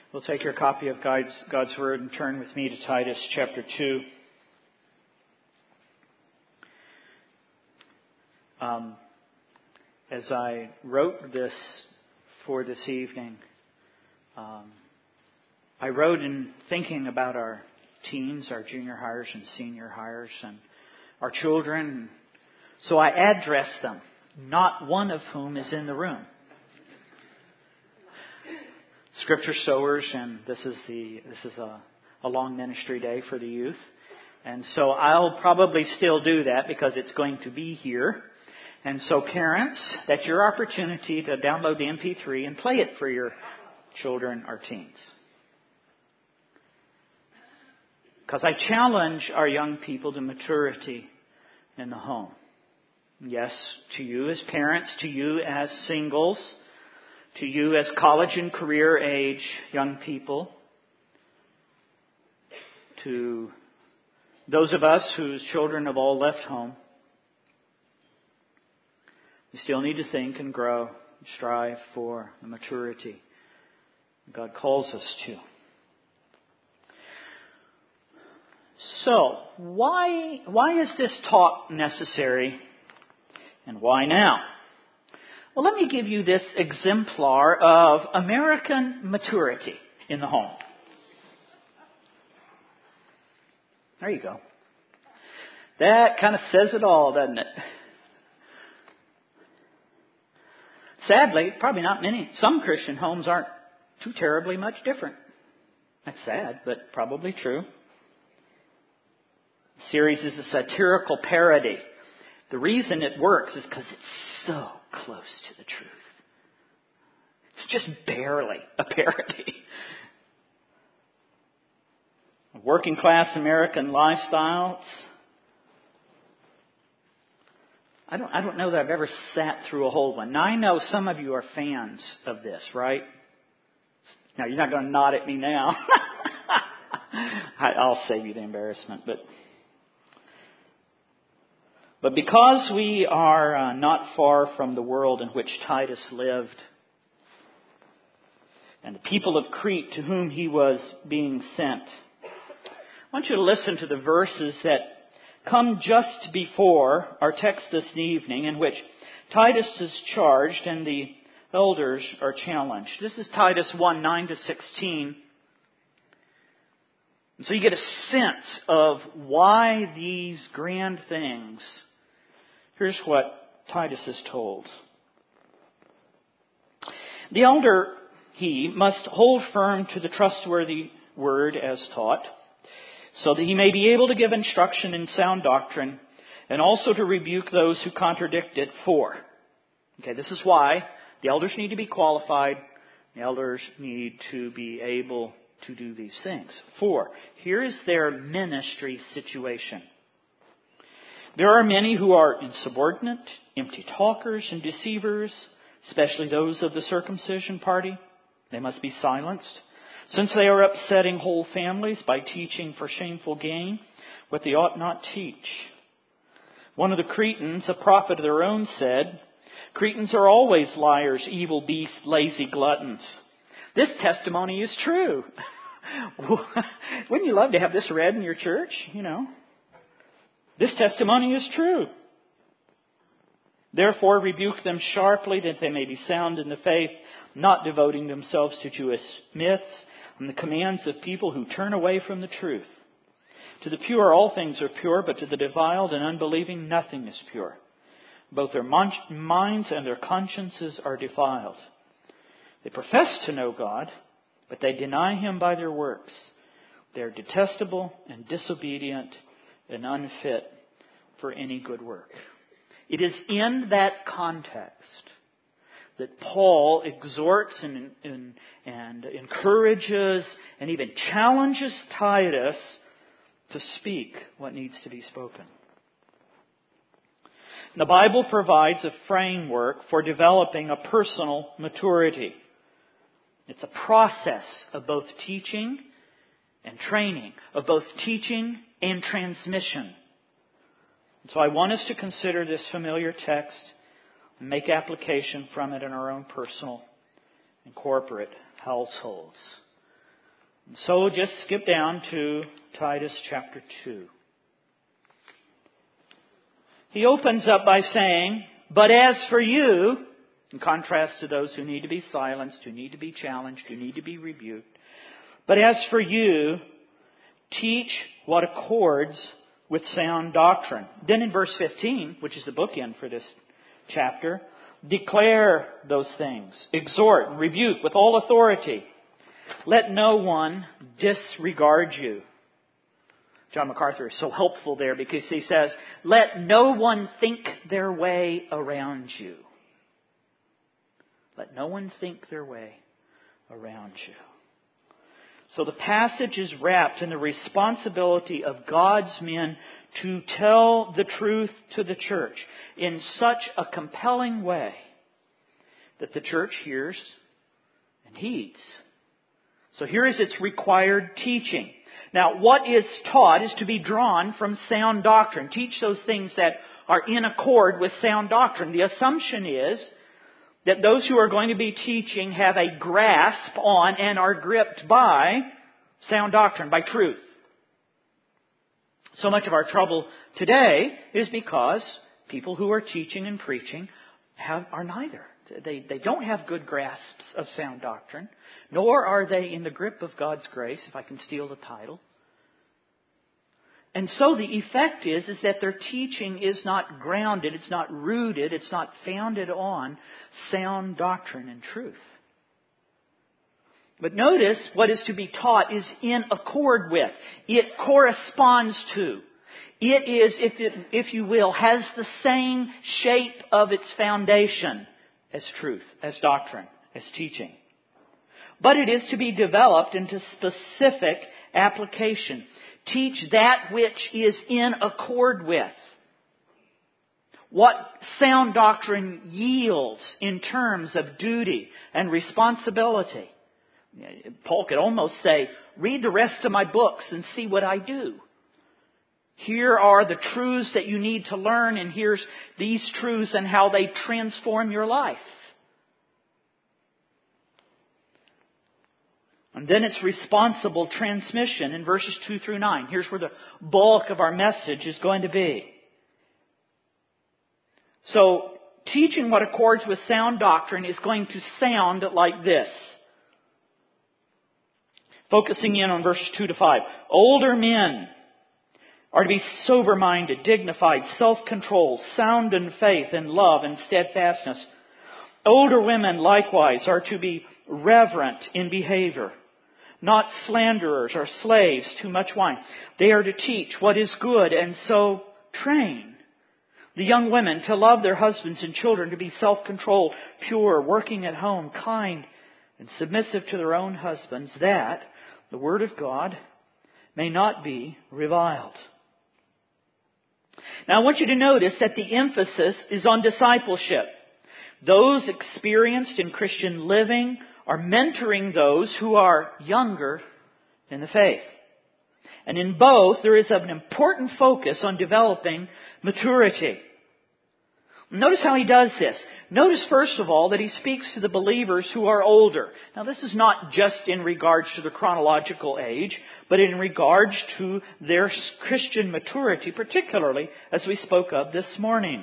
We'll take your copy of God's Word and turn with me to Titus chapter 2. As I wrote this for this evening, I wrote in thinking about our teens, our junior hires and senior hires, and our children. So I addressed them, not one of whom is in the room. Scripture sowers, and this is a long ministry day for the youth. And so I'll probably still do that because it's going to be here. And so parents, that's your opportunity to download the MP3 and play it for your children or teens. Because I challenge our young people to maturity in the home. Yes, to you as parents, to you as singles, to you as college and career age young people, to those of us whose children have all left home. We still need to think and grow and strive for the maturity God calls us to. So, why is this talk necessary and why now? Well, let me give you this exemplar of American maturity in the home. There you go. That kind of says it all, doesn't it? Sadly, probably not many. Some Christian homes aren't too terribly much different. That's sad, but probably true. The series is a satirical parody. The reason it works is because it's so close to the truth. It's just barely a parody. A working class American lifestyle. I don't know that I've ever sat through a whole one. Now I know some of you are fans of this, right? Now you're not going to nod at me now. I'll save you the embarrassment, But because we are not far from the world in which Titus lived, and the people of Crete to whom he was being sent, I want you to listen to the verses that come just before our text this evening, in which Titus is charged and the elders are challenged. This is Titus 1, 9-16. And so you get a sense of why these grand things. Here's what Titus is told. The elder, he must hold firm to the trustworthy word as taught, so that he may be able to give instruction in sound doctrine, and also to rebuke those who contradict it. Okay, this is why the elders need to be qualified. The elders need to be able to do these things. Here is their ministry situation. There are many who are insubordinate, empty talkers, and deceivers, especially those of the circumcision party. They must be silenced, since they are upsetting whole families by teaching for shameful gain what they ought not teach. One of the Cretans, a prophet of their own, said, "Cretans are always liars, evil beasts, lazy gluttons." This testimony is true. Wouldn't you love to have this read in your church? This testimony is true. Therefore, rebuke them sharply, that they may be sound in the faith, not devoting themselves to Jewish myths and the commands of people who turn away from the truth. To the pure, all things are pure, but to the defiled and unbelieving, nothing is pure. Both their minds and their consciences are defiled. They profess to know God, but they deny Him by their works. They are detestable and disobedient and unfit for any good work. It is in that context that Paul exhorts and encourages and even challenges Titus to speak what needs to be spoken. The Bible provides a framework for developing a personal maturity. It's a process of both teaching and training, of both teaching and transmission. And so I want us to consider this familiar text and make application from it in our own personal and corporate households. So just skip down to Titus chapter 2. He opens up by saying, "But as for you," in contrast to those who need to be silenced, who need to be challenged, who need to be rebuked, "But as for you, teach what accords with sound doctrine." Then in verse 15, which is the bookend for this chapter, "Declare those things, exhort and rebuke with all authority. Let no one disregard you." John MacArthur is so helpful there because he says, "Let no one think their way around you." Let no one think their way around you. So the passage is wrapped in the responsibility of God's men to tell the truth to the church in such a compelling way that the church hears and heeds. So here is its required teaching. Now, what is taught is to be drawn from sound doctrine. Teach those things that are in accord with sound doctrine. The assumption is that those who are going to be teaching have a grasp on and are gripped by sound doctrine, by truth. So much of our trouble today is because people who are teaching and preaching are neither. They don't have good grasps of sound doctrine, nor are they in the grip of God's grace, if I can steal the title. And so the effect is that their teaching is not grounded, it's not rooted, it's not founded on sound doctrine and truth. But notice what is to be taught is in accord with. It corresponds to. It is, if you will, has the same shape of its foundation as truth, as doctrine, as teaching. But it is to be developed into specific application. Teach that which is in accord with what sound doctrine yields in terms of duty and responsibility. Paul could almost say, read the rest of my books and see what I do. Here are the truths that you need to learn, and here's these truths and how they transform your life. And then it's responsible transmission in verses 2 through 9. Here's where the bulk of our message is going to be. So, teaching what accords with sound doctrine is going to sound like this. Focusing in on verses 2 to 5. Older men are to be sober-minded, dignified, self-controlled, sound in faith and love and steadfastness. Older women likewise are to be reverent in behavior, not slanderers or slaves to much wine. They are to teach what is good and so train the young women to love their husbands and children, to be self-controlled, pure, working at home, kind, and submissive to their own husbands, that the word of God may not be reviled. Now I want you to notice that the emphasis is on discipleship. Those experienced in Christian living are mentoring those who are younger in the faith. And in both, there is an important focus on developing maturity. Notice how he does this. Notice, first of all, that he speaks to the believers who are older. Now, this is not just in regards to the chronological age, but in regards to their Christian maturity, particularly as we spoke of this morning.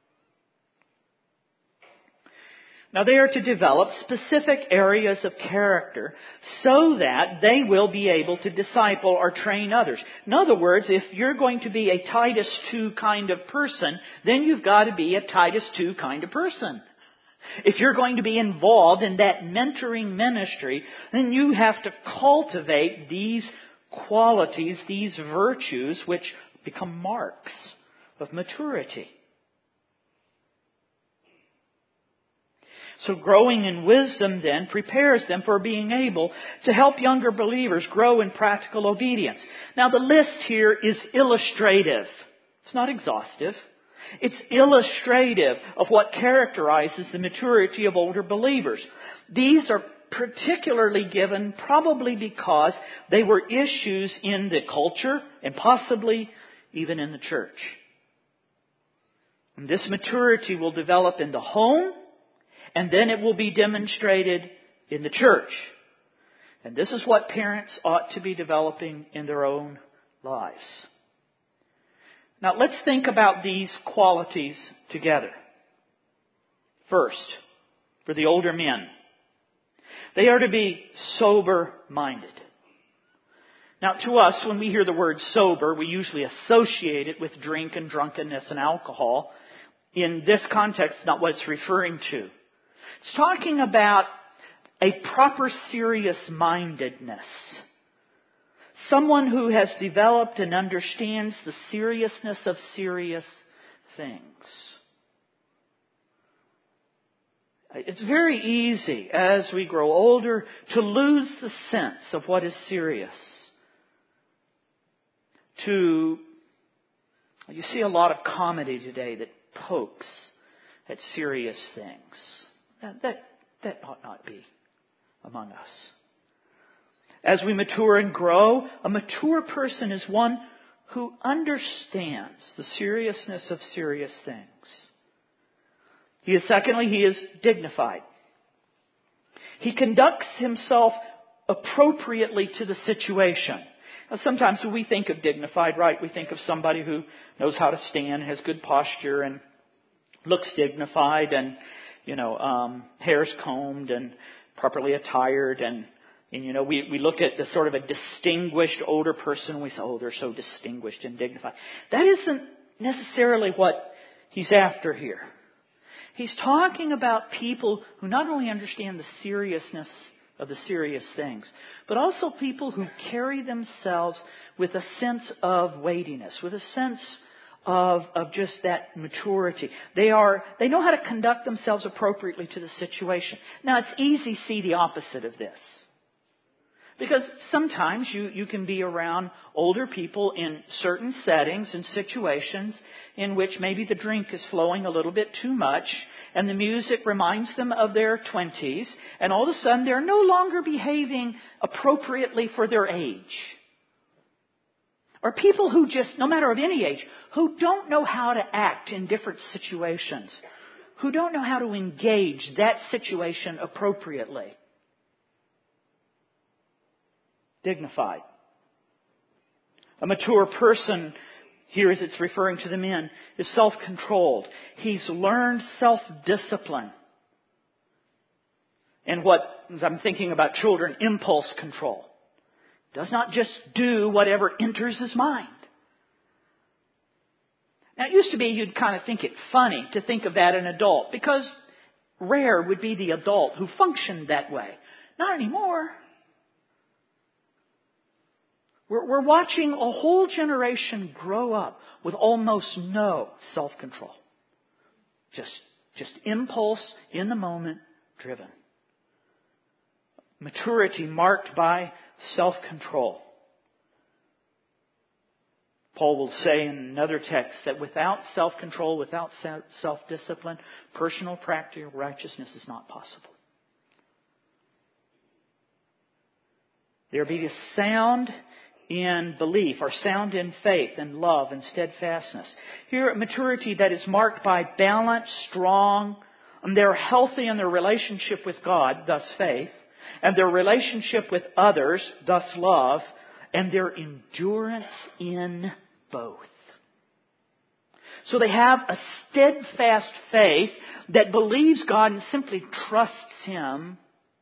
Now, they are to develop specific areas of character so that they will be able to disciple or train others. In other words, if you're going to be a Titus 2 kind of person, then you've got to be a Titus 2 kind of person. If you're going to be involved in that mentoring ministry, then you have to cultivate these qualities, these virtues, which become marks of maturity. So growing in wisdom then prepares them for being able to help younger believers grow in practical obedience. Now the list here is illustrative. It's not exhaustive. It's illustrative of what characterizes the maturity of older believers. These are particularly given probably because they were issues in the culture and possibly even in the church. And this maturity will develop in the home, and then it will be demonstrated in the church. And this is what parents ought to be developing in their own lives. Now let's think about these qualities together. First, for the older men, they are to be sober-minded. Now to us, when we hear the word sober, we usually associate it with drink and drunkenness and alcohol. In this context, it's not what it's referring to. It's talking about a proper serious-mindedness. Someone who has developed and understands the seriousness of serious things. It's very easy as we grow older to lose the sense of what is serious. You see a lot of comedy today that pokes at serious things. That ought not be among us. As we mature and grow, a mature person is one who understands the seriousness of serious things. Secondly, he is dignified. He conducts himself appropriately to the situation. Now, sometimes when we think of dignified, right, we think of somebody who knows how to stand, has good posture, and looks dignified, and hair's combed and properly attired, and we look at the sort of a distinguished older person, and we say, oh, they're so distinguished and dignified. That isn't necessarily what he's after here. He's talking about people who not only understand the seriousness of the serious things, but also people who carry themselves with a sense of weightiness, with a sense of just that maturity. They know how to conduct themselves appropriately to the situation. Now, it's easy to see the opposite of this. Because sometimes you can be around older people in certain settings and situations in which maybe the drink is flowing a little bit too much and the music reminds them of their 20s, and all of a sudden they're no longer behaving appropriately for their age. Or people who just, no matter of any age, who don't know how to act in different situations, who don't know how to engage that situation appropriately. Dignified. A mature person, here as it's referring to the men, is self-controlled. He's learned self-discipline. And what, as I'm thinking about children, impulse control. Does not just do whatever enters his mind. Now it used to be you'd kind of think it funny to think of that in an adult, because rare would be the adult who functioned that way. Not anymore. We're watching a whole generation grow up with almost no self-control. Just impulse in the moment driven. Maturity marked by self-control. Paul will say in another text that without self-control, without self-discipline, personal practical righteousness is not possible. There be a sound in belief, or sound in faith and love and steadfastness. Here, a maturity that is marked by balance, strong, and they're healthy in their relationship with God, thus faith, and their relationship with others, thus love, and their endurance in both. So they have a steadfast faith that believes God and simply trusts Him.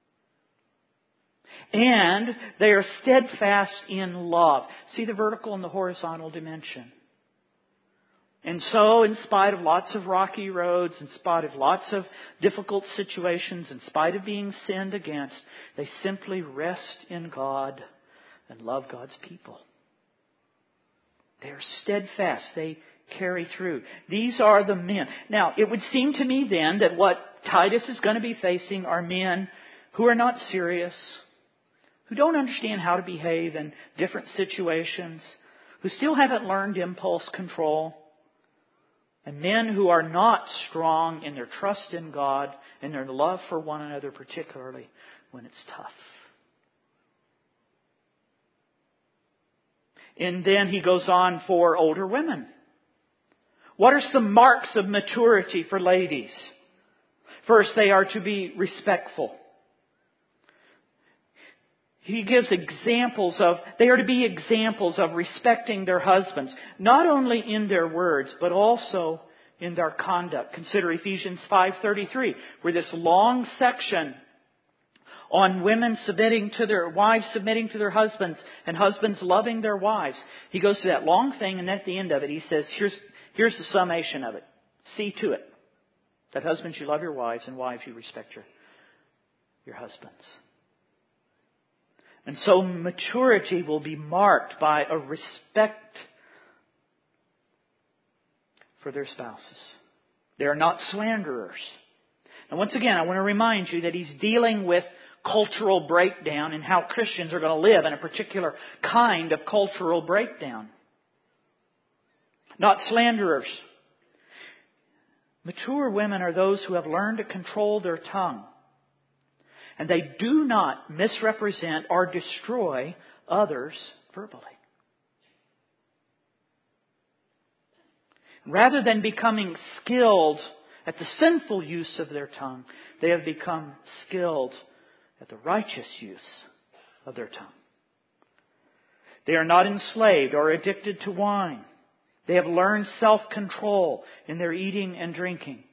And they are steadfast in love. See the vertical and the horizontal dimension. And so, in spite of lots of rocky roads, in spite of lots of difficult situations, in spite of being sinned against, they simply rest in God and love God's people. They are steadfast. They carry through. These are the men. Now, it would seem to me then that what Titus is going to be facing are men who are not serious, who don't understand how to behave in different situations, who still haven't learned impulse control, and men who are not strong in their trust in God and their love for one another, particularly when it's tough. And then he goes on for older women. What are some marks of maturity for ladies? First, they are to be respectful. He gives they are to be examples of respecting their husbands, not only in their words, but also in their conduct. Consider Ephesians 5:33, where this long section on women submitting to their wives, submitting to their husbands, and husbands loving their wives. He goes through that long thing, and at the end of it, he says, here's the summation of it. See to it that husbands, you love your wives, and wives, you respect your husbands. And so maturity will be marked by a respect for their spouses. They are not slanderers. And once again, I want to remind you that he's dealing with cultural breakdown and how Christians are going to live in a particular kind of cultural breakdown. Not slanderers. Mature women are those who have learned to control their tongue. And they do not misrepresent or destroy others verbally. Rather than becoming skilled at the sinful use of their tongue, they have become skilled at the righteous use of their tongue. They are not enslaved or addicted to wine. They have learned self-control in their eating and drinking.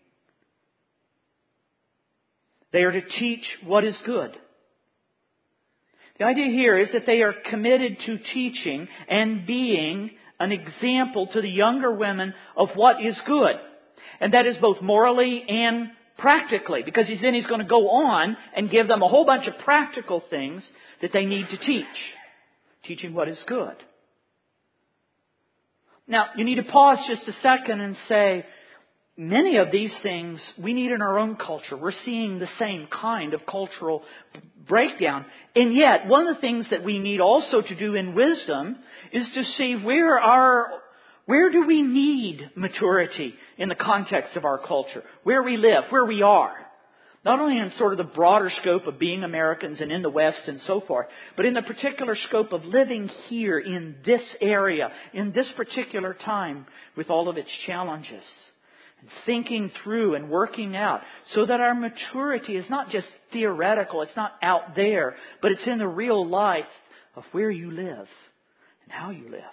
They are to teach what is good. The idea here is that they are committed to teaching and being an example to the younger women of what is good. And that is both morally and practically. Because then he's going to go on and give them a whole bunch of practical things that they need to teach. Teaching what is good. Now, you need to pause just a second and say, many of these things we need in our own culture. We're seeing the same kind of cultural breakdown. And yet, one of the things that we need also to do in wisdom is to see where do we need maturity in the context of our culture? Where we live, where we are. Not only in sort of the broader scope of being Americans and in the West and so forth, but in the particular scope of living here in this area, in this particular time with all of its challenges. And thinking through and working out so that our maturity is not just theoretical, it's not out there, but it's in the real life of where you live and how you live.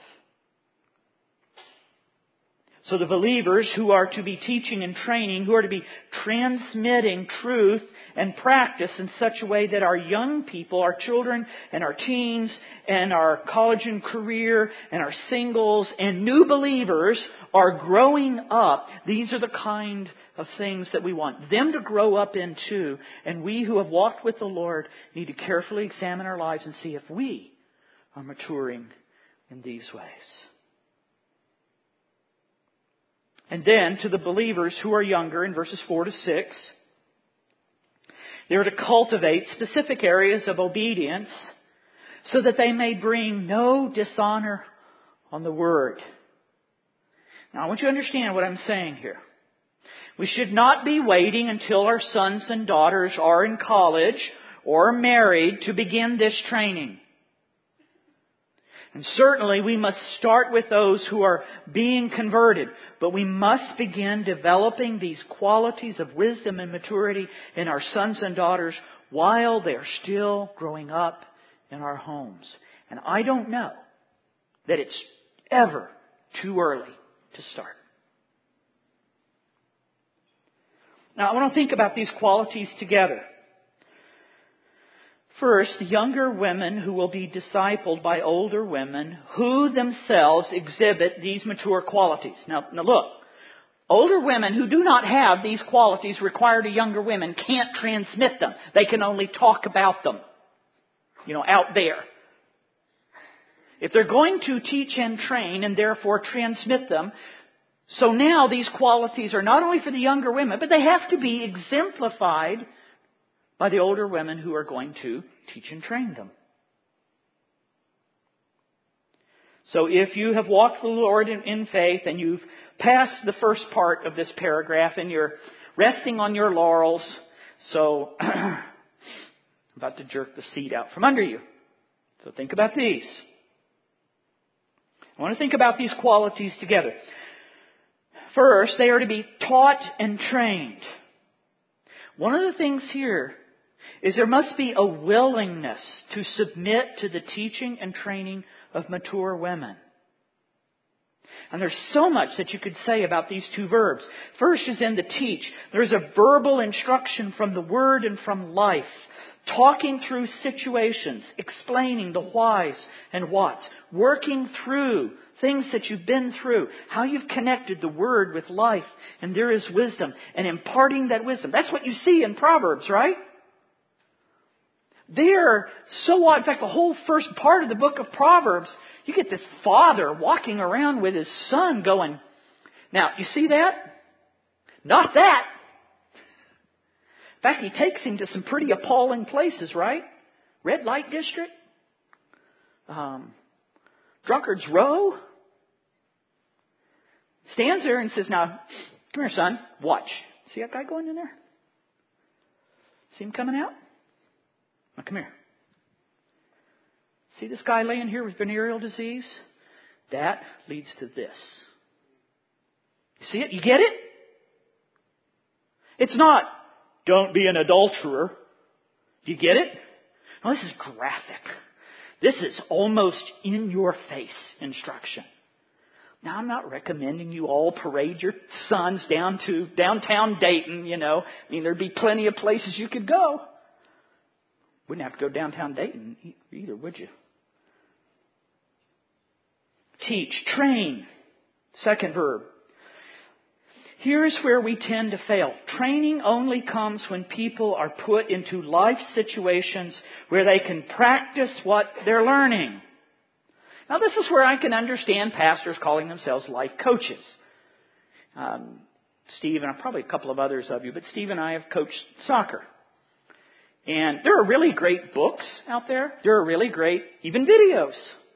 So the believers who are to be teaching and training, who are to be transmitting truth and practice in such a way that our young people, our children and our teens and our college and career and our singles and new believers are growing up. These are the kind of things that we want them to grow up into. And we who have walked with the Lord need to carefully examine our lives and see if we are maturing in these ways. And then to the believers who are younger in verses 4 to 6, they are to cultivate specific areas of obedience so that they may bring no dishonor on the word. Now I want you to understand what I'm saying here. We should not be waiting until our sons and daughters are in college or married to begin this training. And certainly we must start with those who are being converted. But we must begin developing these qualities of wisdom and maturity in our sons and daughters while they are still growing up in our homes. And I don't know that it's ever too early to start. Now I want to think about these qualities together. First, the younger women who will be discipled by older women who themselves exhibit these mature qualities. Now look, older women who do not have these qualities required of younger women can't transmit them. They can only talk about them, out there. If they're going to teach and train and therefore transmit them, so now these qualities are not only for the younger women, but they have to be exemplified by the older women who are going to teach and train them. So if you have walked with the Lord in faith and you've passed the first part of this paragraph and you're resting on your laurels, so I'm about to jerk the seat out from under you. So think about these. I want to think about these qualities together. First, they are to be taught and trained. One of the things here is there must be a willingness to submit to the teaching and training of mature women. And there's so much that you could say about these two verbs. First is in the teach. There's a verbal instruction from the Word and from life. Talking through situations, explaining the whys and whats, working through things that you've been through, how you've connected the Word with life, and there is wisdom, and imparting that wisdom. That's what you see in Proverbs, right? They're so odd. In fact, the whole first part of the book of Proverbs, you get this father walking around with his son going, now, you see that? Not that. In fact, he takes him to some pretty appalling places, right? Red light district. Drunkard's Row. Stands there and says, now, come here, son. Watch. See that guy going in there? See him coming out? Now, come here. See this guy laying here with venereal disease? That leads to this. You see it? You get it? It's not, don't be an adulterer. Do you get it? No, this is graphic. This is almost in your face instruction. Now, I'm not recommending you all parade your sons down to downtown Dayton, I mean, there'd be plenty of places you could go. Wouldn't have to go downtown Dayton either, would you? Teach, train. Second verb. Here's where we tend to fail. Training only comes when people are put into life situations where they can practice what they're learning. Now, this is where I can understand pastors calling themselves life coaches. Steve and probably a couple of others of you, but Steve and I have coached soccer. And there are really great books out there. There are really great, even videos.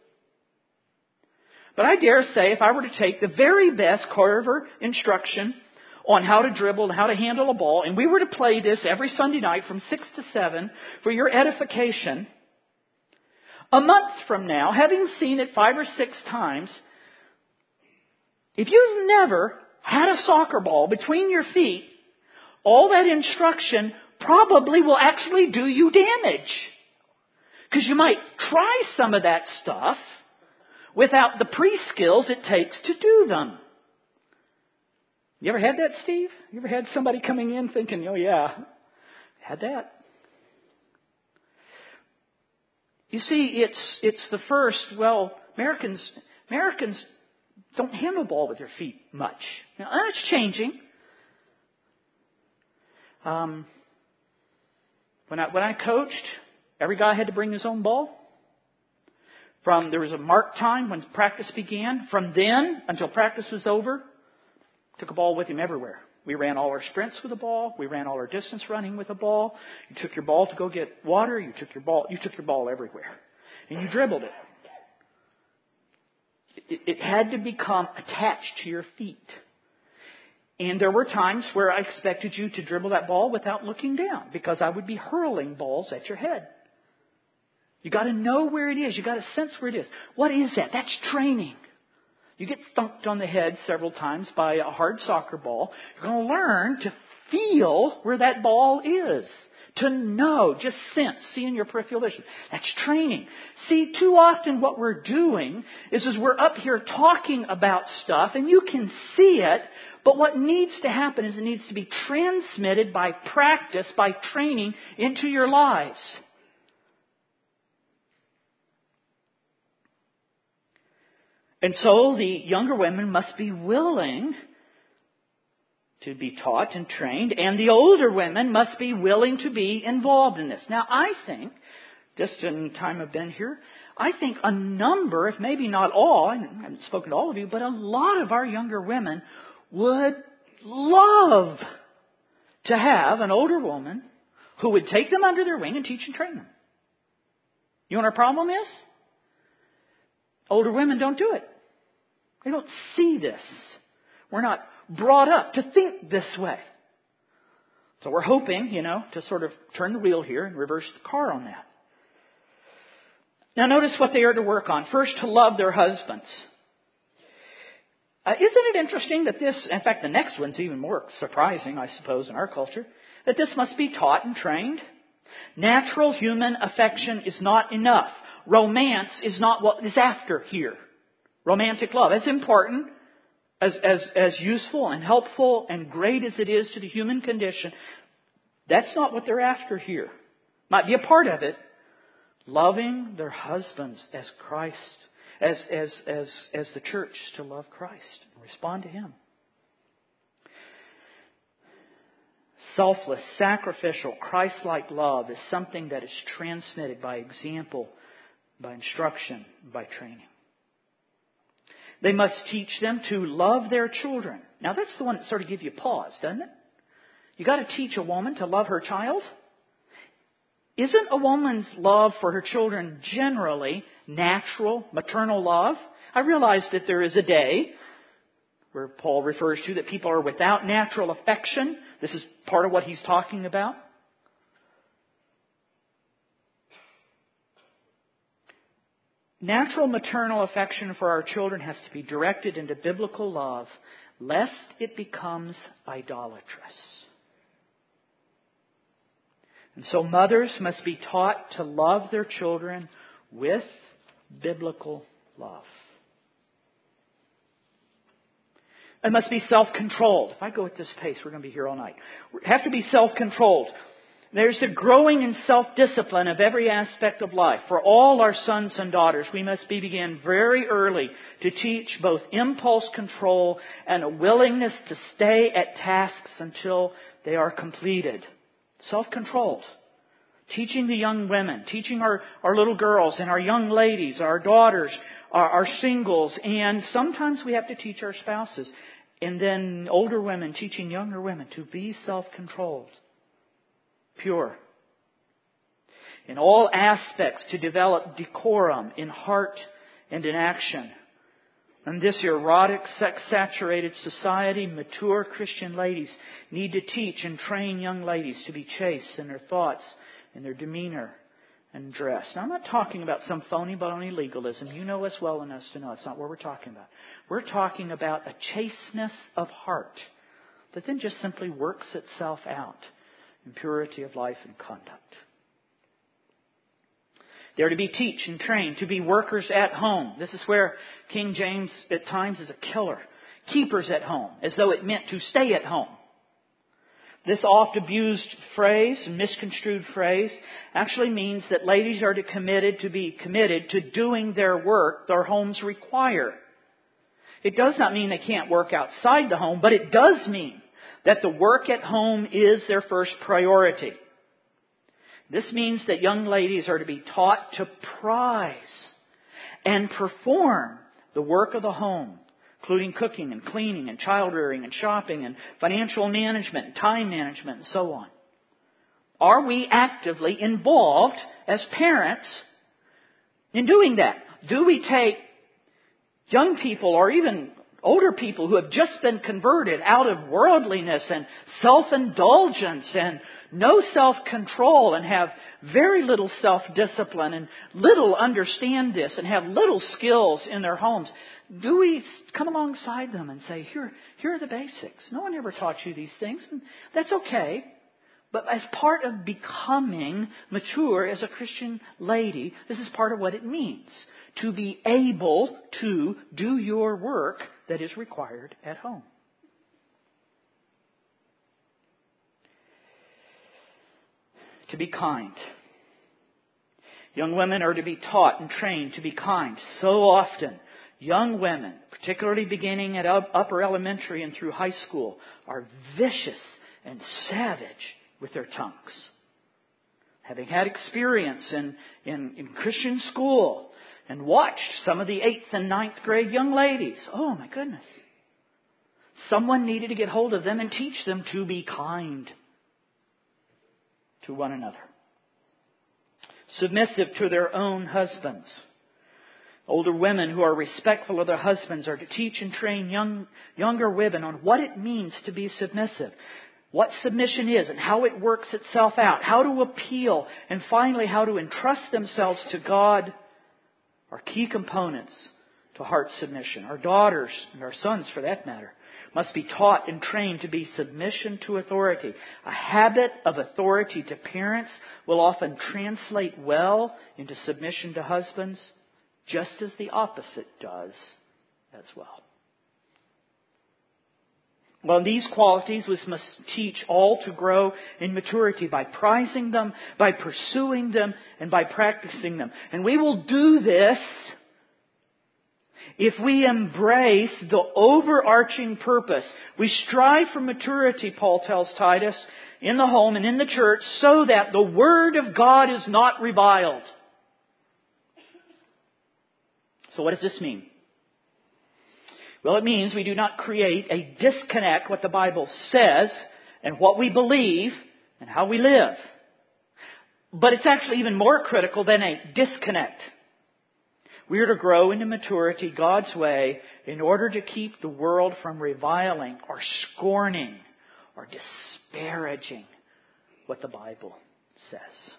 But I dare say if I were to take the very best Carver instruction on how to dribble and how to handle a ball, and we were to play this every Sunday night from 6 to 7 for your edification, a month from now, having seen it 5 or 6 times, if you've never had a soccer ball between your feet, all that instruction probably will actually do you damage. Because you might try some of that stuff without the pre-skills it takes to do them. You ever had that, Steve? You ever had somebody coming in thinking, oh yeah, had that? You see, it's the first, Americans don't handle the ball with their feet much. Now, that's changing. When I coached, every guy had to bring his own ball. There was a marked time when practice began. From then until practice was over, took a ball with him everywhere. We ran all our sprints with a ball. We ran all our distance running with a ball. You took your ball to go get water. You took your ball everywhere. And you dribbled it. It had to become attached to your feet. And there were times where I expected you to dribble that ball without looking down, because I would be hurling balls at your head. You got to know where it is. You got to sense where it is. What is that? That's training. You get thumped on the head several times by a hard soccer ball. You're going to learn to feel where that ball is. To know, just sense, see in your peripheral vision. That's training. See, too often what we're doing is we're up here talking about stuff, and you can see it, but what needs to happen is it needs to be transmitted by practice, by training into your lives. And so the younger women must be willing to be taught and trained, and the older women must be willing to be involved in this. Now, I think, just in the time I've been here, I think a number, if maybe not all, I haven't spoken to all of you, but a lot of our younger women would love to have an older woman who would take them under their wing and teach and train them. You know what our problem is? Older women don't do it. They don't see this. We're not brought up to think this way. So we're hoping, to sort of turn the wheel here and reverse the car on that. Now notice what they are to work on. First, to love their husbands. Isn't it interesting that this, in fact, the next one's even more surprising, I suppose, in our culture, that this must be taught and trained? Natural human affection is not enough. Romance is not what is after here. Romantic love, as important, as useful and helpful and great as it is to the human condition, that's not what they're after here. Might be a part of it. Loving their husbands as Christ, as the church to love Christ and respond to Him. Selfless, sacrificial, Christ-like love is something that is transmitted by example, by instruction, by training. They must teach them to love their children. Now that's the one that sort of gives you pause, doesn't it? You got to teach a woman to love her child. Isn't a woman's love for her children generally natural, maternal love? I realize that there is a day where Paul refers to that people are without natural affection. This is part of what he's talking about. Natural maternal affection for our children has to be directed into biblical love, lest it becomes idolatrous. And so mothers must be taught to love their children with biblical love. It must be self-controlled. If I go at this pace, we're going to be here all night. We have to be self-controlled. There's the growing in self-discipline of every aspect of life. For all our sons and daughters, we must begin very early to teach both impulse control and a willingness to stay at tasks until they are completed. Self-controlled. Teaching the young women, teaching our little girls and our young ladies, our daughters, our singles, and sometimes we have to teach our spouses. And then older women teaching younger women to be self-controlled, pure. In all aspects to develop decorum in heart and in action. In this erotic, sex-saturated society, mature Christian ladies need to teach and train young ladies to be chaste in their thoughts, in their demeanor and dress. Now, I'm not talking about some phony baloney legalism. You know us well enough to know it's not what we're talking about. We're talking about a chasteness of heart that then just simply works itself out in purity of life and conduct. They're to be taught and trained to be workers at home. This is where King James at times is a killer. Keepers at home, as though it meant to stay at home. This oft abused phrase, and misconstrued phrase, actually means that ladies are to be committed to doing their work their homes require. It does not mean they can't work outside the home, but it does mean that the work at home is their first priority. This means that young ladies are to be taught to prize and perform the work of the home, including cooking and cleaning and child rearing and shopping and financial management and time management and so on. Are we actively involved as parents in doing that? Do we take young people or even older people who have just been converted out of worldliness and self-indulgence and no self-control and have very little self-discipline and little understand this and have little skills in their homes? Do we come alongside them and say, here are the basics. No one ever taught you these things. And that's okay. But as part of becoming mature as a Christian lady, this is part of what it means to be able to do your work that is required at home. To be kind. Young women are to be taught and trained to be kind. So often, young women, particularly beginning at upper elementary and through high school, are vicious and savage with their tongues. Having had experience in Christian school and watched some of the 8th and 9th grade young ladies, oh my goodness. Someone needed to get hold of them and teach them to be kind to one another. Submissive to their own husbands. Older women who are respectful of their husbands are to teach and train younger women on what it means to be submissive, what submission is and how it works itself out, how to appeal, and finally how to entrust themselves to God are key components to heart submission. Our daughters and our sons, for that matter, must be taught and trained to be submission to authority. A habit of authority to parents will often translate well into submission to husbands, just as the opposite does as well. Well, these qualities we must teach all to grow in maturity by prizing them, by pursuing them, and by practicing them. And we will do this if we embrace the overarching purpose. We strive for maturity, Paul tells Titus, in the home and in the church, so that the Word of God is not reviled. So what does this mean? Well, it means we do not create a disconnect what the Bible says and what we believe and how we live. But it's actually even more critical than a disconnect. We are to grow into maturity God's way in order to keep the world from reviling or scorning or disparaging what the Bible says.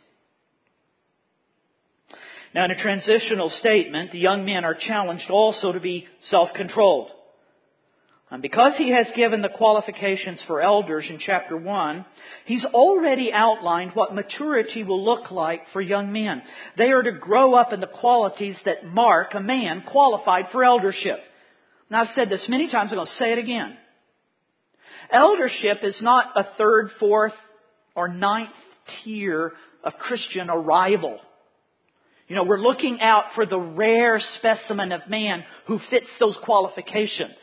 Now, in a transitional statement, the young men are challenged also to be self-controlled. And because he has given the qualifications for elders in chapter 1, he's already outlined what maturity will look like for young men. They are to grow up in the qualities that mark a man qualified for eldership. Now, I've said this many times, I'm going to say it again. Eldership is not a third, fourth, or ninth tier of Christian arrival. You know, we're looking out for the rare specimen of man who fits those qualifications.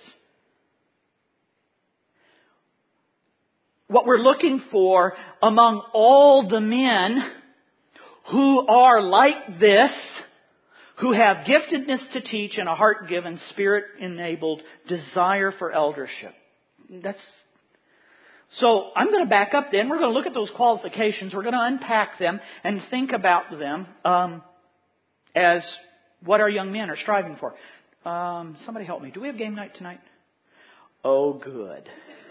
What we're looking for among all the men who are like this, who have giftedness to teach and a heart-given, spirit-enabled desire for eldership. So I'm going to back up then. We're going to look at those qualifications. We're going to unpack them and think about them as what our young men are striving for. Somebody help me. Do we have game night tonight? Oh, good.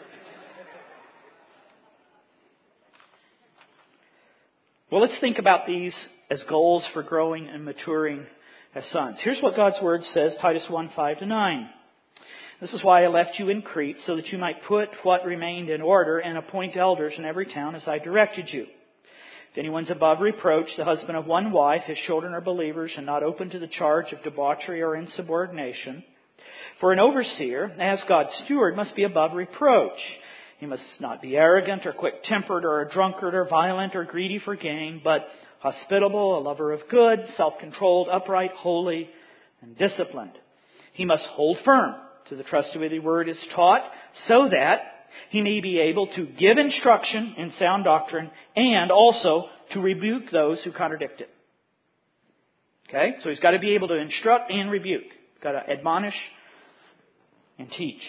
Well, let's think about these as goals for growing and maturing as sons. Here's what God's Word says, Titus 1, 5-9. This is why I left you in Crete, so that you might put what remained in order and appoint elders in every town as I directed you. If anyone's above reproach, the husband of one wife, his children are believers and not open to the charge of debauchery or insubordination. For an overseer, as God's steward, must be above reproach. He must not be arrogant or quick-tempered or a drunkard or violent or greedy for gain, but hospitable, a lover of good, self-controlled, upright, holy, and disciplined. He must hold firm to the trustworthy word is taught, so that he may be able to give instruction in sound doctrine and also to rebuke those who contradict it. Okay? So he's got to be able to instruct and rebuke. He's got to admonish and teach.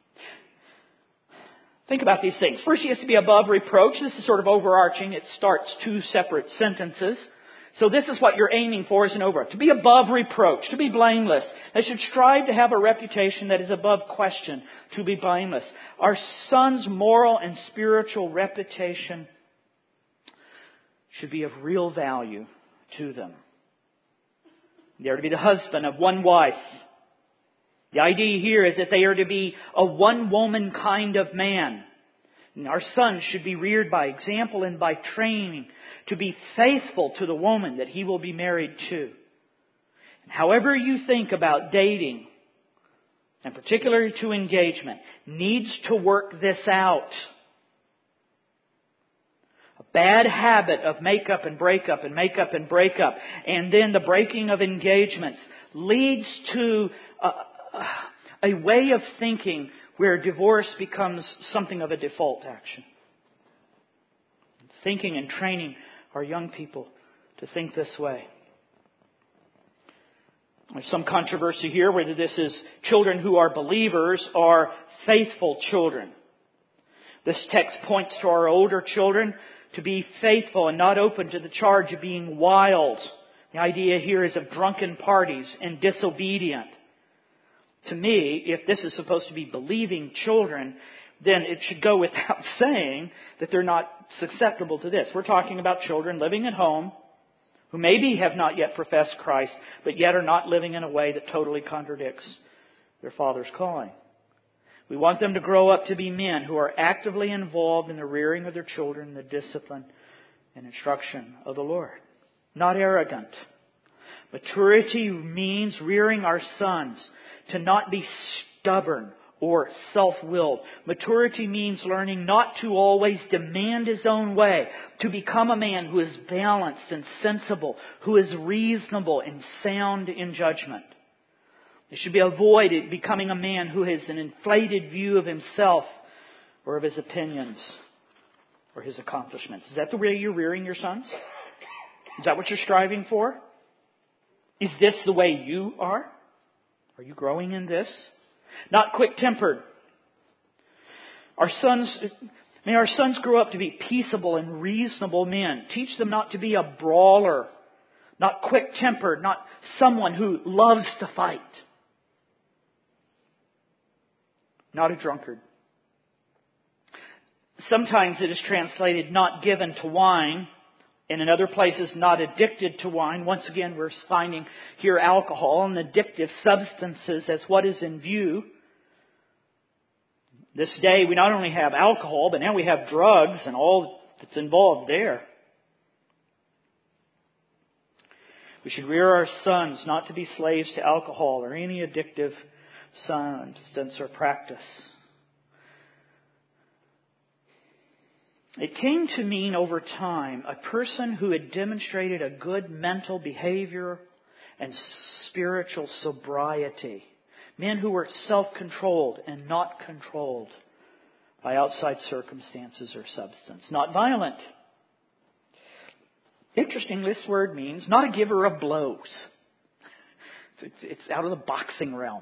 Think about these things. First, he has to be above reproach. This is sort of overarching. It starts two separate sentences. So this is what you're aiming for as an overarch. To be above reproach, to be blameless. They should strive to have a reputation that is above question, to be blameless. Our son's moral and spiritual reputation should be of real value to them. They are to be the husband of one wife. The idea here is that they are to be a one-woman kind of man. And our sons should be reared by example and by training to be faithful to the woman that he will be married to. And however you think about dating, and particularly to engagement, needs to work this out. A bad habit of makeup and breakup and makeup and breakup, and then the breaking of engagements leads to a way of thinking where divorce becomes something of a default action. Thinking and training our young people to think this way. There's some controversy here whether this is children who are believers or faithful children. This text points to our older children to be faithful and not open to the charge of being wild. The idea here is of drunken parties and disobedient. To me, if this is supposed to be believing children, then it should go without saying that they're not susceptible to this. We're talking about children living at home who maybe have not yet professed Christ, but yet are not living in a way that totally contradicts their Father's calling. We want them to grow up to be men who are actively involved in the rearing of their children, the discipline and instruction of the Lord. Not arrogant. Maturity means rearing our sons to not be stubborn or self-willed. Maturity means learning not to always demand his own way, to become a man who is balanced and sensible, who is reasonable and sound in judgment. It should be avoided becoming a man who has an inflated view of himself or of his opinions or his accomplishments. Is that the way you're rearing your sons? Is that what you're striving for? Is this the way you are? Are you growing in this? Not quick-tempered. May our sons grow up to be peaceable and reasonable men. Teach them not to be a brawler, not quick-tempered, not someone who loves to fight. Not a drunkard. Sometimes it is translated not given to wine, and in other places not addicted to wine. Once again, we're finding here alcohol and addictive substances as what is in view. This day we not only have alcohol, but now we have drugs and all that's involved there. We should rear our sons not to be slaves to alcohol or any addictive substance or practice. It came to mean over time a person who had demonstrated a good mental behavior and spiritual sobriety. Men who were self-controlled and not controlled by outside circumstances or substance. Not violent. Interestingly, this word means not a giver of blows. It's out of the boxing realm.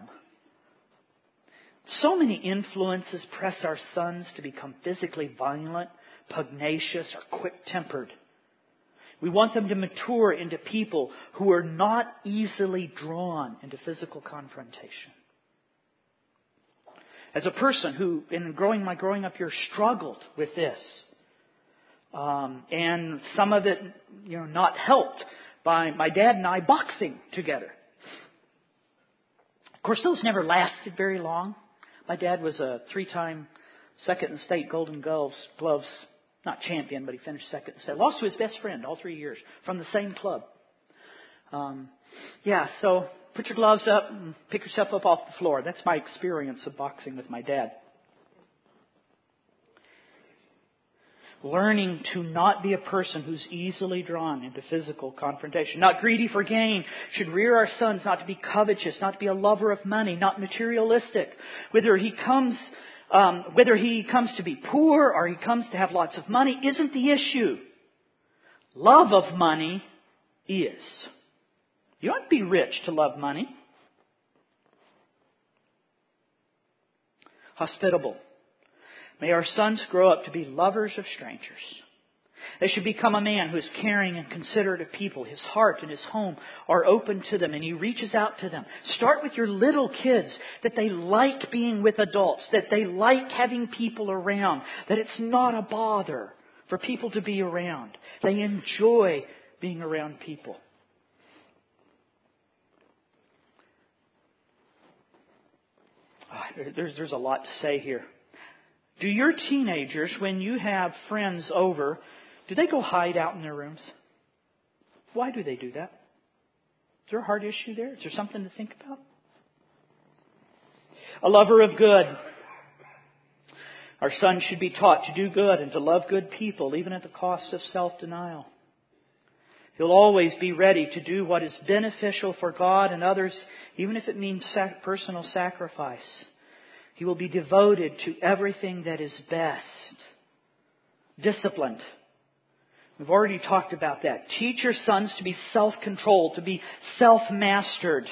So many influences press our sons to become physically violent, pugnacious, or quick-tempered. We want them to mature into people who are not easily drawn into physical confrontation. As a person who, in my growing up years, struggled with this, and some of it, not helped by my dad and I boxing together. Of course, those never lasted very long. My dad was a 3-time second in state Golden Gloves, not champion, but he finished second in state. Lost to his best friend all 3 years from the same club. So put your gloves up and pick yourself up off the floor. That's my experience of boxing with my dad. Learning to not be a person who's easily drawn into physical confrontation. Not greedy for gain. Should rear our sons not to be covetous, not to be a lover of money, not materialistic. Whether he comes to be poor or he comes to have lots of money isn't the issue. Love of money is. You don't have to be rich to love money. Hospitable. May our sons grow up to be lovers of strangers. They should become a man who is caring and considerate of people. His heart and his home are open to them and he reaches out to them. Start with your little kids, that they like being with adults, that they like having people around, that it's not a bother for people to be around. They enjoy being around people. There's a lot to say here. Do your teenagers, when you have friends over, do they go hide out in their rooms? Why do they do that? Is there a hard issue there? Is there something to think about? A lover of good. Our sons should be taught to do good and to love good people, even at the cost of self-denial. He'll always be ready to do what is beneficial for God and others, even if it means personal sacrifice. He will be devoted to everything that is best. Disciplined. We've already talked about that. Teach your sons to be self-controlled, to be self-mastered.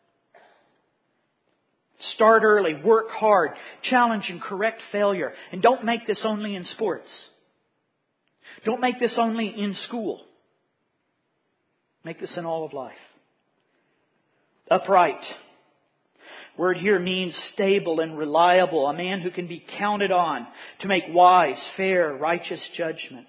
Start early, work hard, challenge and correct failure. And don't make this only in sports. Don't make this only in school. Make this in all of life. Upright. Word here means stable and reliable. A man who can be counted on to make wise, fair, righteous judgments.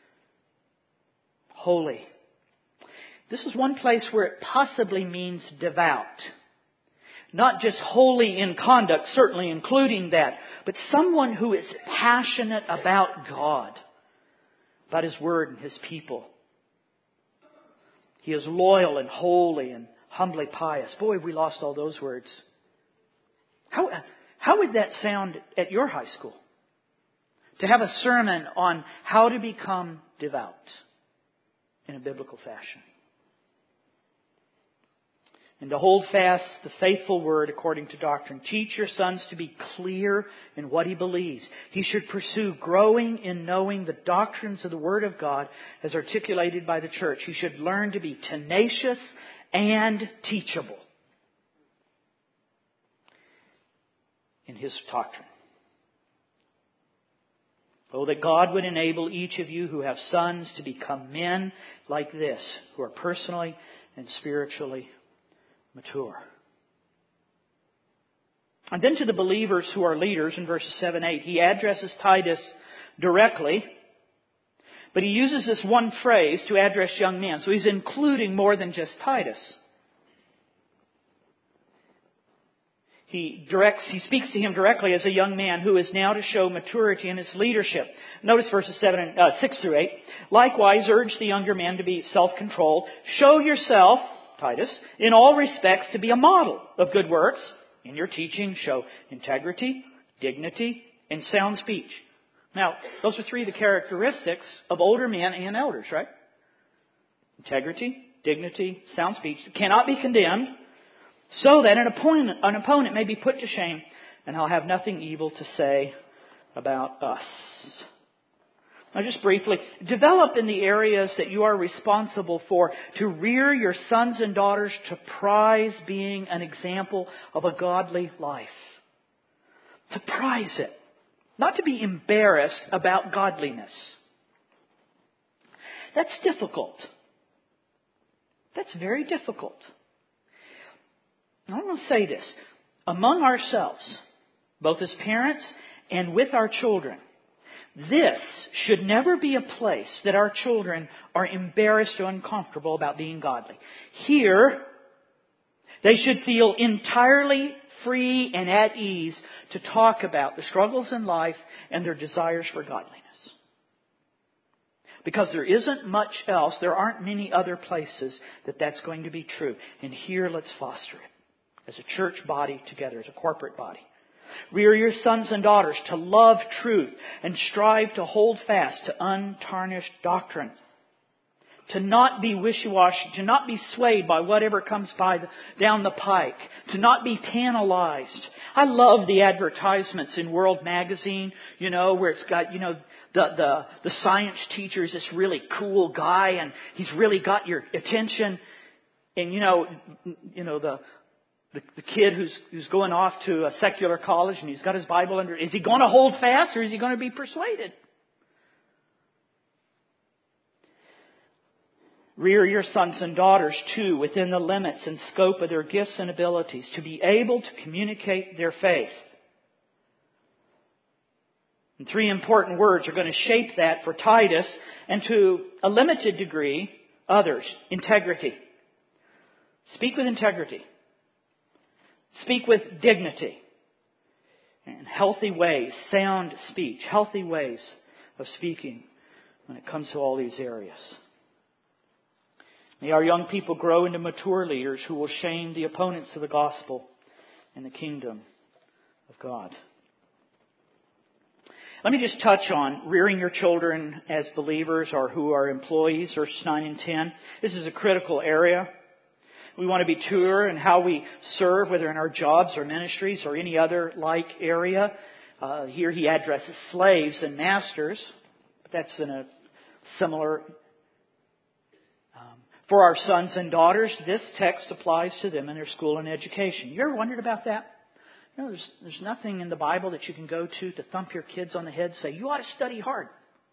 Holy. This is one place where it possibly means devout. Not just holy in conduct, certainly including that, but someone who is passionate about God, about His Word and His people. He is loyal and holy and humbly pious. Boy, we lost all those words. How would that sound at your high school? To have a sermon on how to become devout in a biblical fashion. And to hold fast the faithful word according to doctrine. Teach your sons to be clear in what he believes. He should pursue growing in knowing the doctrines of the Word of God as articulated by the church. He should learn to be tenacious and teachable in his doctrine. Oh, that God would enable each of you who have sons to become men like this, who are personally and spiritually mature. And then to the believers who are leaders in verses 7-8, he addresses Titus directly, but he uses this one phrase to address young men. So he's including more than just Titus. He speaks to him directly as a young man who is now to show maturity in his leadership. Notice verses 6-8. Likewise, urge the younger men to be self-controlled. Show yourself, Titus, in all respects to be a model of good works. In your teaching, show integrity, dignity, and sound speech. Now, those are three of the characteristics of older men and elders, right? Integrity, dignity, sound speech. Cannot be condemned, so that an opponent may be put to shame, and he'll have nothing evil to say about us. Now just briefly, develop in the areas that you are responsible for to rear your sons and daughters to prize being an example of a godly life. To prize it. Not to be embarrassed about godliness. That's difficult. That's very difficult. I want to say this. Among ourselves, both as parents and with our children, this should never be a place that our children are embarrassed or uncomfortable about being godly. Here, they should feel entirely free and at ease to talk about the struggles in life and their desires for godliness. Because there isn't much else, there aren't many other places that that's going to be true. And here, let's foster it as a church body together, as a corporate body. Rear your sons and daughters to love truth and strive to hold fast to untarnished doctrine. To not be wishy-washy, to not be swayed by whatever comes down the pike, to not be tantalized. I love the advertisements in World Magazine, where it's got, the science teacher is this really cool guy and he's really got your attention. And the kid who's going off to a secular college and he's got his Bible under, is he going to hold fast or is he going to be persuaded? Rear your sons and daughters too within the limits and scope of their gifts and abilities to be able to communicate their faith. And three important words are going to shape that for Titus and to a limited degree others. Integrity. Speak with integrity. Speak with dignity and healthy ways, sound speech, healthy ways of speaking when it comes to all these areas. May our young people grow into mature leaders who will shame the opponents of the gospel and the kingdom of God. Let me just touch on rearing your children as believers or who are employees, verses 9 and 10. This is a critical area. We want to be truer in how we serve, whether in our jobs or ministries or any other like area. Here he addresses slaves and masters. But that's in a similar... For our sons and daughters, this text applies to them in their school and education. You ever wondered about that? There's nothing in the Bible that you can go to thump your kids on the head and say, you ought to study hard.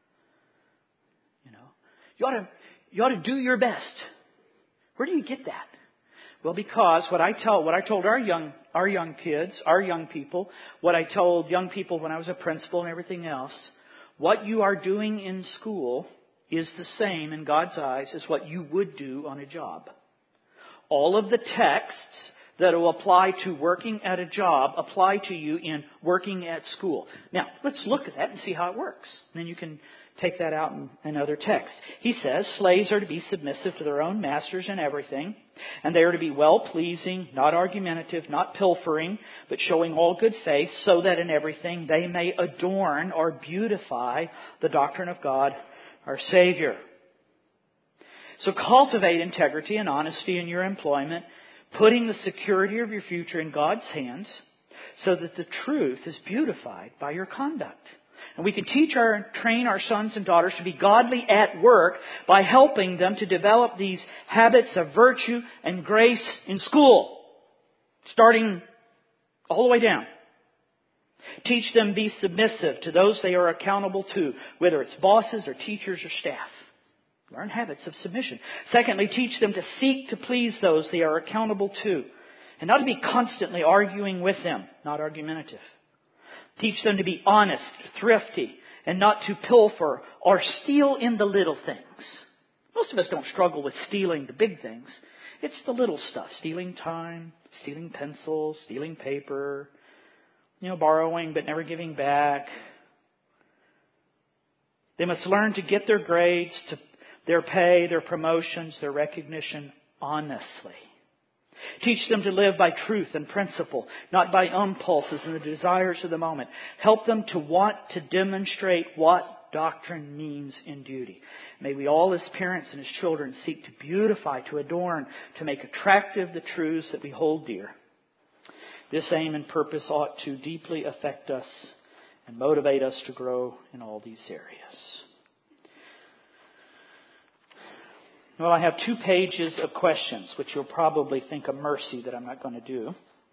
You ought to do your best. Where do you get that? Well, because what I told our young kids, our young people, what I told young people when I was a principal and everything else, what you are doing in school is the same in God's eyes as what you would do on a job. All of the texts that will apply to working at a job apply to you in working at school? Now, let's look at that and see how it works. And then you can take that out in other texts. He says, slaves are to be submissive to their own masters in everything, and they are to be well-pleasing, not argumentative, not pilfering, but showing all good faith, so that in everything they may adorn or beautify the doctrine of God, our Savior. So cultivate integrity and honesty in your employment, putting the security of your future in God's hands, so that the truth is beautified by your conduct. And we can train our sons and daughters to be godly at work by helping them to develop these habits of virtue and grace in school, starting all the way down. Teach them to be submissive to those they are accountable to, whether it's bosses or teachers or staff. Learn habits of submission. Secondly, teach them to seek to please those they are accountable to, and not to be constantly arguing with them, not argumentative. Teach them to be honest, thrifty, and not to pilfer or steal in the little things. Most of us don't struggle with stealing the big things. It's the little stuff. Stealing time, stealing pencils, stealing paper, borrowing but never giving back. They must learn to get their grades, to their pay, their promotions, their recognition honestly. Teach them to live by truth and principle, not by impulses and the desires of the moment. Help them to want to demonstrate what doctrine means in duty. May we all as parents and as children seek to beautify, to adorn, to make attractive the truths that we hold dear. This aim and purpose ought to deeply affect us and motivate us to grow in all these areas. Well, I have 2 pages of questions, which you'll probably think a mercy that I'm not going to do.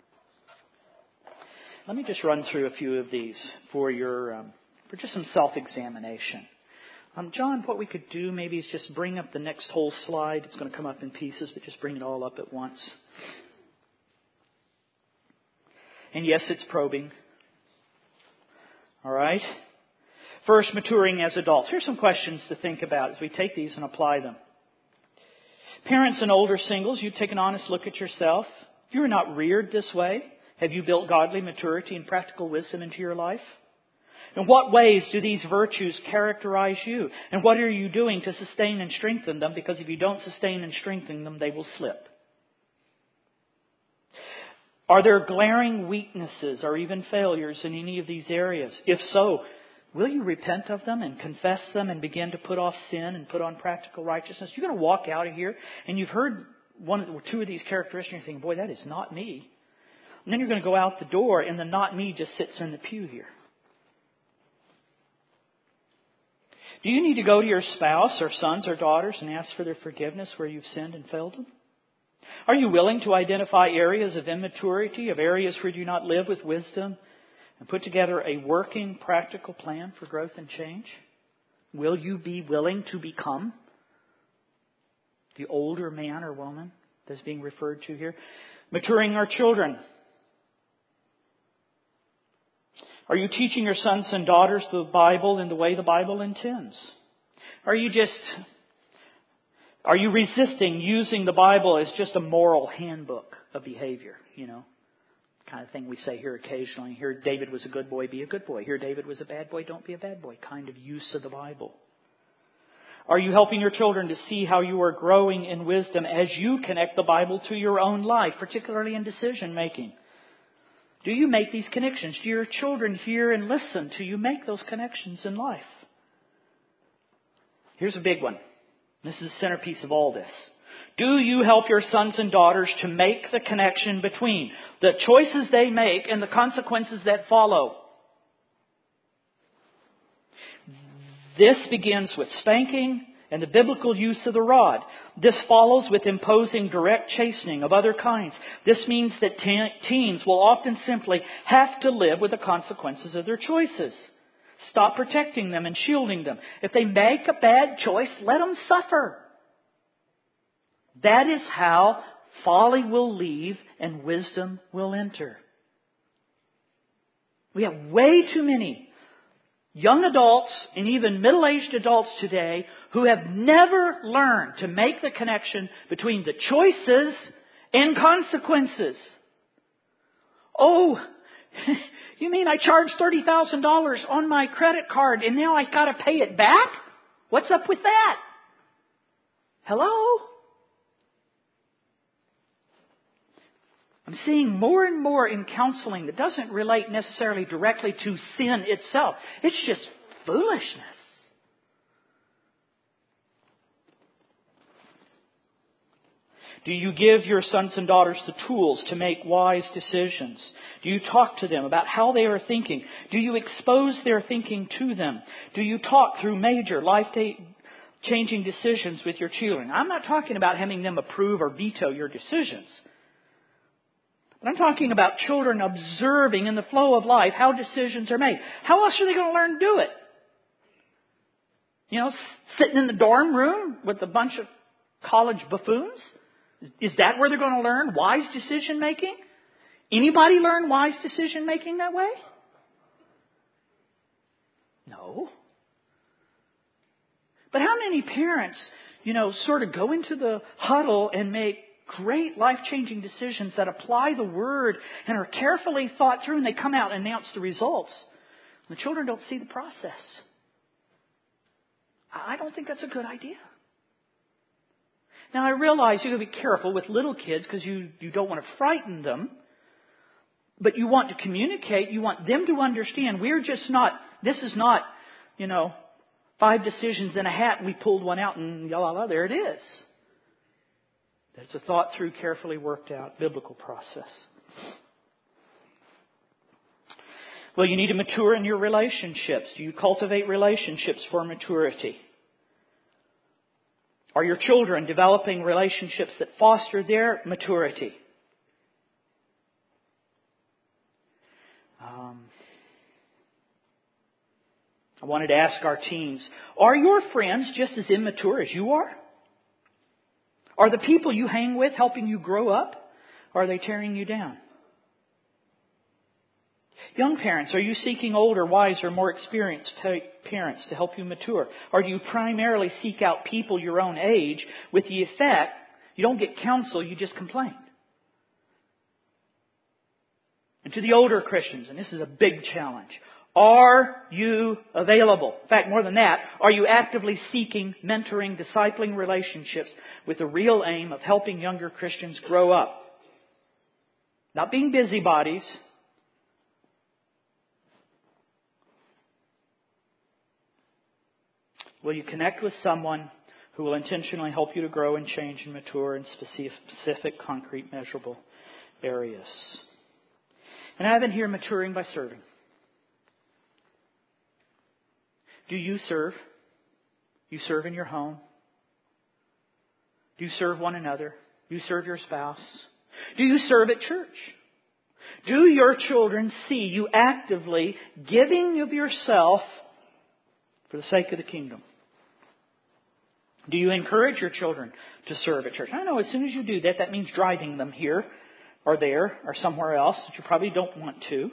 Let me just run through a few of these for just some self-examination. John, what we could do maybe is just bring up the next whole slide. It's going to come up in pieces, but just bring it all up at once. And yes, it's probing. All right? First, maturing as adults. Here's some questions to think about as we take these and apply them. Parents and older singles, you take an honest look at yourself. If you were not reared this way, have you built godly maturity and practical wisdom into your life? In what ways do these virtues characterize you? And what are you doing to sustain and strengthen them? Because if you don't sustain and strengthen them, they will slip. Are there glaring weaknesses or even failures in any of these areas? If so, will you repent of them and confess them and begin to put off sin and put on practical righteousness? You're going to walk out of here and you've heard 1 or 2 of these characteristics and you're thinking, boy, that is not me. And then you're going to go out the door and the not me just sits in the pew here. Do you need to go to your spouse or sons or daughters and ask for their forgiveness where you've sinned and failed them? Are you willing to identify areas of immaturity, of areas where you do not live with wisdom, and put together a working, practical plan for growth and change? Will you be willing to become the older man or woman that's being referred to here? Maturing our children. Are you teaching your sons and daughters the Bible in the way the Bible intends? Are you resisting using the Bible as just a moral handbook of behavior, kind of thing we say here occasionally. Here, David was a good boy, be a good boy. Here, David was a bad boy, don't be a bad boy. Kind of use of the Bible. Are you helping your children to see how you are growing in wisdom as you connect the Bible to your own life, particularly in decision making? Do you make these connections? Do your children hear and listen to you make those connections in life? Here's a big one. This is the centerpiece of all this. Do you help your sons and daughters to make the connection between the choices they make and the consequences that follow? This begins with spanking and the biblical use of the rod. This follows with imposing direct chastening of other kinds. This means that teens will often simply have to live with the consequences of their choices. Stop protecting them and shielding them. If they make a bad choice, let them suffer. That is how folly will leave and wisdom will enter. We have way too many young adults and even middle-aged adults today who have never learned to make the connection between the choices and consequences. Oh, you mean I charged $30,000 on my credit card and now I got to pay it back? What's up with that? Hello? I'm seeing more and more in counseling that doesn't relate necessarily directly to sin itself. It's just foolishness. Do you give your sons and daughters the tools to make wise decisions? Do you talk to them about how they are thinking? Do you expose their thinking to them? Do you talk through major life-changing decisions with your children? I'm not talking about having them approve or veto your decisions. But I'm talking about children observing in the flow of life how decisions are made. How else are they going to learn to do it? You know, sitting in the dorm room with a bunch of college buffoons? Is that where they're going to learn wise decision making? Anybody learn wise decision making that way? No. But how many parents, sort of go into the huddle and make great life-changing decisions that apply the Word and are carefully thought through, and they come out and announce the results. The children don't see the process. I don't think that's a good idea. Now, I realize you've got to be careful with little kids because you don't want to frighten them. But you want to communicate. You want them to understand this is not, 5 decisions in a hat and we pulled one out and there it is. That's a thought through, carefully worked out biblical process. Well, you need to mature in your relationships. Do you cultivate relationships for maturity? Are your children developing relationships that foster their maturity? I wanted to ask our teens, are your friends just as immature as you are? Are the people you hang with helping you grow up? Or are they tearing you down? Young parents, are you seeking older, wiser, more experienced parents to help you mature? Or do you primarily seek out people your own age with the effect you don't get counsel, you just complain? And to the older Christians, and this is a big challenge, are you available? In fact, more than that, are you actively seeking, mentoring, discipling relationships with the real aim of helping younger Christians grow up? Not being busybodies. Will you connect with someone who will intentionally help you to grow and change and mature in specific, concrete, measurable areas? And I've been here maturing by serving. Do you serve? You serve in your home? Do you serve one another? Do you serve your spouse? Do you serve at church? Do your children see you actively giving of yourself for the sake of the kingdom? Do you encourage your children to serve at church? I know as soon as you do that, that means driving them here or there or somewhere else that you probably don't want to.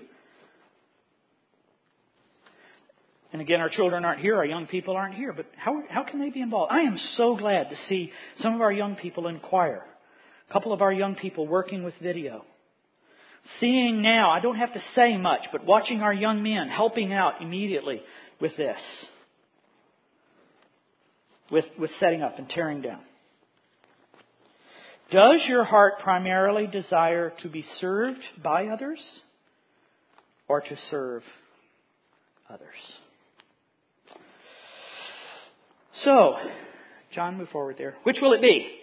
And again, our children aren't here, our young people aren't here, but how can they be involved? I am so glad to see some of our young people in choir, a couple of our young people working with video. Seeing now, I don't have to say much, but watching our young men helping out immediately with this. With setting up and tearing down. Does your heart primarily desire to be served by others or to serve others? So, John, move forward there. Which will it be?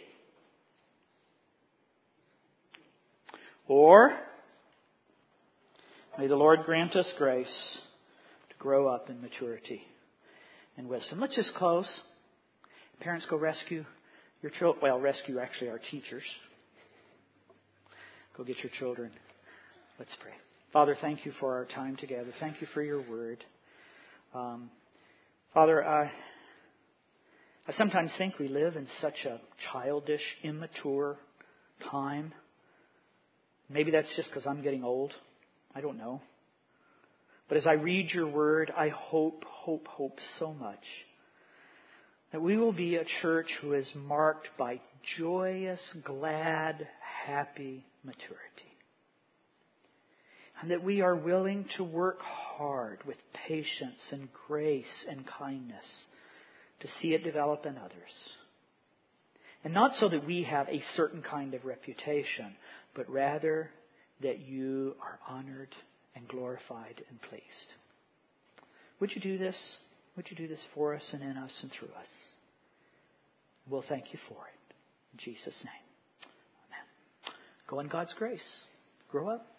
Or, may the Lord grant us grace to grow up in maturity and wisdom. Let's just close. Parents, go rescue your children. Well, rescue actually our teachers. Go get your children. Let's pray. Father, thank you for our time together. Thank you for your word. Father, I sometimes think we live in such a childish, immature time. Maybe that's just because I'm getting old. I don't know. But as I read your word, I hope so much That we will be a church who is marked by joyous, glad, happy maturity. And that we are willing to work hard with patience and grace and kindness to see it develop in others. And not so that we have a certain kind of reputation, but rather that you are honored and glorified and pleased. Would you do this? Would you do this for us and in us and through us? We'll thank you for it. In Jesus' name. Amen. Go in God's grace. Grow up.